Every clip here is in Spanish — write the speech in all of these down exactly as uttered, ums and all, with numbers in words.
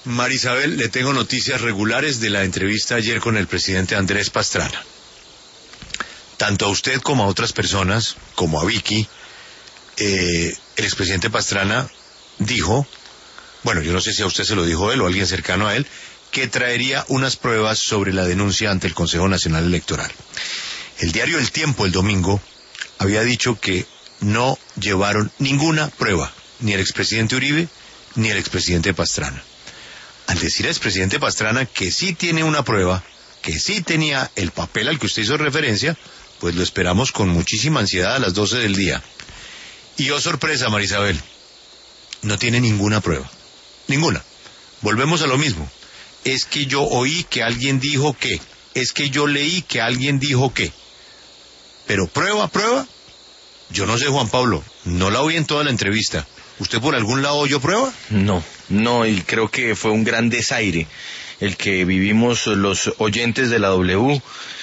Marisabel, le tengo noticias regulares de la entrevista ayer con el presidente Andrés Pastrana. Tanto a usted como a otras personas, como a Vicky, eh, el expresidente Pastrana dijo, bueno, yo no sé si a usted se lo dijo él o alguien cercano a él, que traería unas pruebas sobre la denuncia ante el Consejo Nacional Electoral. El diario El Tiempo el domingo había dicho que no llevaron ninguna prueba, ni el expresidente Uribe, ni el expresidente Pastrana. Al decir al expresidente Pastrana que sí tiene una prueba, que sí tenía el papel al que usted hizo referencia, pues lo esperamos con muchísima ansiedad a las doce del día. Y oh sorpresa, Marisabel, no tiene ninguna prueba, ninguna. Volvemos a lo mismo. Es que yo oí que alguien dijo que, es que yo leí que alguien dijo que. Pero prueba, prueba, yo no sé, Juan Pablo, no la oí en toda la entrevista. ¿Usted por algún lado oyó prueba? No, no, y creo que fue un gran desaire el que vivimos los oyentes de la W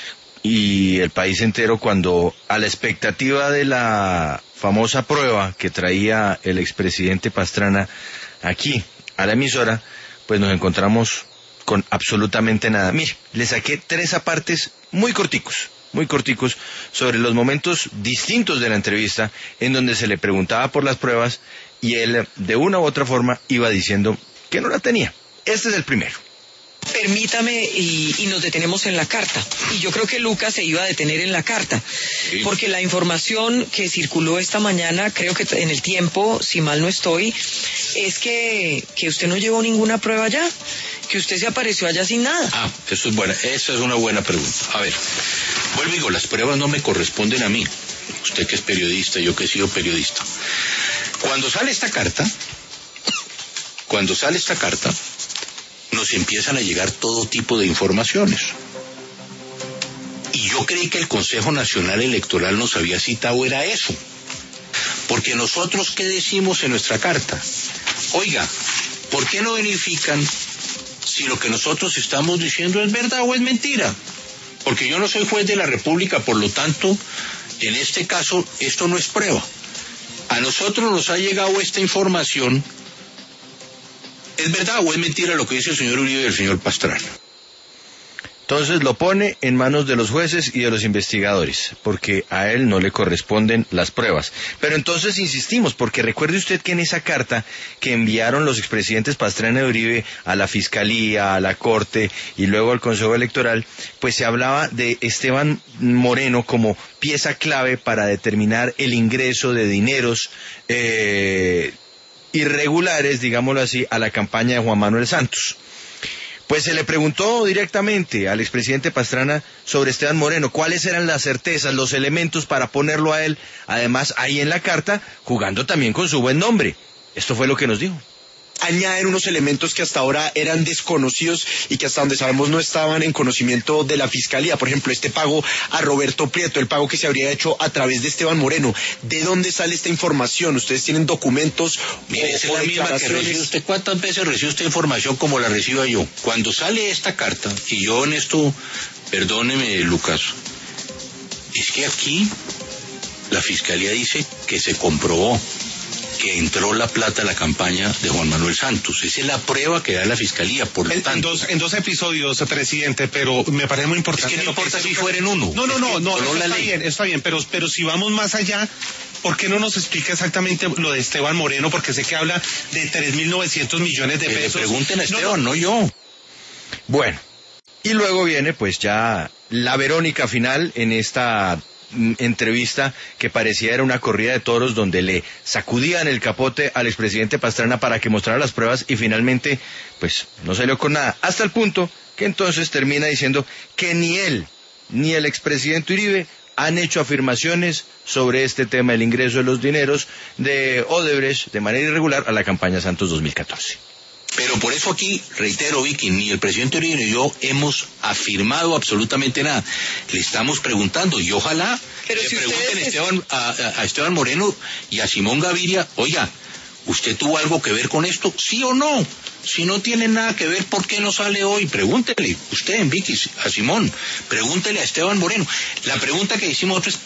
y el país entero cuando a la expectativa de la famosa prueba que traía el expresidente Pastrana aquí a la emisora, pues nos encontramos con absolutamente nada. Mire, le saqué tres apartes muy corticos, muy corticos, sobre los momentos distintos de la entrevista en donde se le preguntaba por las pruebas y él de una u otra forma iba diciendo que no la tenía. Este es el primero. Permítame, y, y nos detenemos en la carta. Y yo creo que Lucas se iba a detener en la carta, sí, porque la información que circuló esta mañana, creo que en El Tiempo, si mal no estoy, es que, que usted no llevó ninguna prueba allá, que usted se apareció allá sin nada. Ah, eso es buena, esa es una buena pregunta. A ver, vuelvo y digo, las pruebas no me corresponden a mí. Usted que es periodista, yo que he sido periodista. Cuando sale esta carta, cuando sale esta carta, nos empiezan a llegar todo tipo de informaciones. Y yo creí que el Consejo Nacional Electoral nos había citado era eso. Porque nosotros, ¿qué decimos en nuestra carta? Oiga, ¿por qué no verifican si lo que nosotros estamos diciendo es verdad o es mentira? Porque yo no soy juez de la República, por lo tanto, en este caso, esto no es prueba. A nosotros nos ha llegado esta información. ¿Es verdad o es mentira lo que dice el señor Uribe y el señor Pastrana? Entonces lo pone en manos de los jueces y de los investigadores, porque a él no le corresponden las pruebas. Pero entonces insistimos, porque recuerde usted que en esa carta que enviaron los expresidentes Pastrana y Uribe a la Fiscalía, a la Corte y luego al Consejo Electoral, pues se hablaba de Esteban Moreno como pieza clave para determinar el ingreso de dineros eh, irregulares, digámoslo así, a la campaña de Juan Manuel Santos. Pues se le preguntó directamente al expresidente Pastrana sobre Esteban Moreno cuáles eran las certezas, los elementos para ponerlo a él, además ahí en la carta, jugando también con su buen nombre. Esto fue lo que nos dijo. Añaden unos elementos que hasta ahora eran desconocidos y que hasta donde sabemos no estaban en conocimiento de la Fiscalía. Por ejemplo, este pago a Roberto Prieto, el pago que se habría hecho a través de Esteban Moreno. ¿De dónde sale esta información? ¿Ustedes tienen documentos? Mire, esa es la misma que recibe usted. ¿Cuántas veces recibe usted información como la reciba yo? Cuando sale esta carta, y yo en esto, perdóneme, Lucas, es que aquí la Fiscalía dice que se comprobó que entró la plata a la campaña de Juan Manuel Santos. Esa es la prueba que da la Fiscalía, por lo en, tanto... En dos, en dos episodios, presidente, pero me parece muy importante... Es que no importa que si fuera en uno. No, no, no, no, no la está ley. bien, está bien, pero, pero si vamos más allá, ¿por qué no nos explica exactamente lo de Esteban Moreno? Porque sé que habla de tres mil novecientos millones de que pesos. Le pregunten a Esteban, no, no, no yo. Bueno, y luego viene pues ya la Verónica final en esta entrevista que parecía era una corrida de toros donde le sacudían el capote al expresidente Pastrana para que mostrara las pruebas y finalmente pues no salió con nada, hasta el punto que entonces termina diciendo que ni él ni el expresidente Uribe han hecho afirmaciones sobre este tema del ingreso de los dineros de Odebrecht de manera irregular a la campaña Santos dos mil catorce. Pero por eso aquí, reitero, Vicky, ni el presidente Uribe ni yo hemos afirmado absolutamente nada. Le estamos preguntando, y ojalá Pero le si pregunten ustedes... Esteban, a, a Esteban Moreno y a Simón Gaviria, oiga, ¿usted tuvo algo que ver con esto? ¿Sí o no? Si no tiene nada que ver, ¿por qué no sale hoy? Pregúntele, usted, Vicky, a Simón, pregúntele a Esteban Moreno. La pregunta que hicimos nosotros es,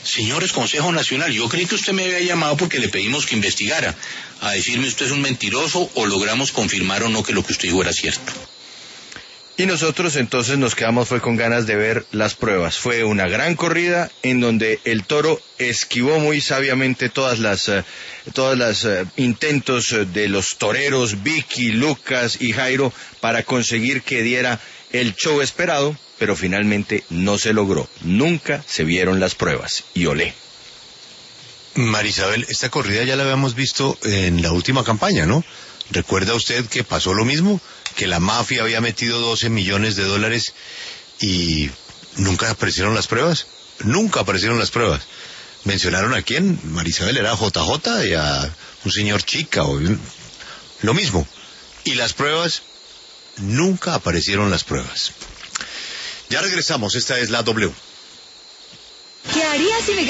Señores Consejo Nacional, yo creí que usted me había llamado porque le pedimos que investigara, a decirme usted es un mentiroso o logramos confirmar o no que lo que usted dijo era cierto. Y nosotros entonces nos quedamos fue con ganas de ver las pruebas. Fue una gran corrida en donde el toro esquivó muy sabiamente todas las uh, todas las uh, intentos uh, de los toreros Vicky, Lucas y Jairo para conseguir que diera el show esperado, pero finalmente no se logró. Nunca se vieron las pruebas. Y olé. Marisabel, esta corrida ya la habíamos visto en la última campaña, ¿no? ¿Recuerda usted que pasó lo mismo? Que la mafia había metido doce millones de dólares y nunca aparecieron las pruebas. Nunca aparecieron las pruebas. ¿Mencionaron a quién? Marisabel, era J J y a un señor Chica o lo mismo. Y las pruebas, nunca aparecieron las pruebas. Ya regresamos, esta es la W. ¿Qué harías si me